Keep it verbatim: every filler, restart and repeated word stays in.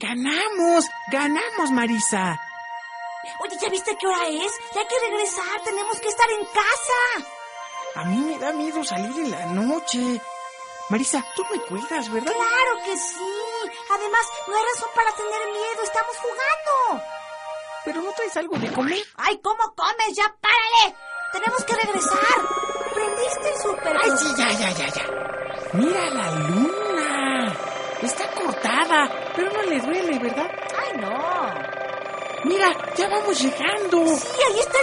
¡Ganamos! ¡Ganamos, Marisa! Oye, ¿ya viste qué hora es? Ya hay que regresar, tenemos que estar en casa. A mí me da miedo salir en la noche. Marisa, tú me cuidas, ¿verdad? Claro que sí. Además, no hay razón para tener miedo, estamos jugando. ¿Pero no traes algo de comer? ¡Ay, cómo comes! ¡Ya párale! Tenemos que regresar. ¿Prendiste el súper? ¡Ay, sí, ya, ya, ya, ya! ¡Mira la luna! Está cortada, pero no le duele, ¿verdad? ¡Ay, no! ¡Mira, ya vamos llegando! Sí, ahí está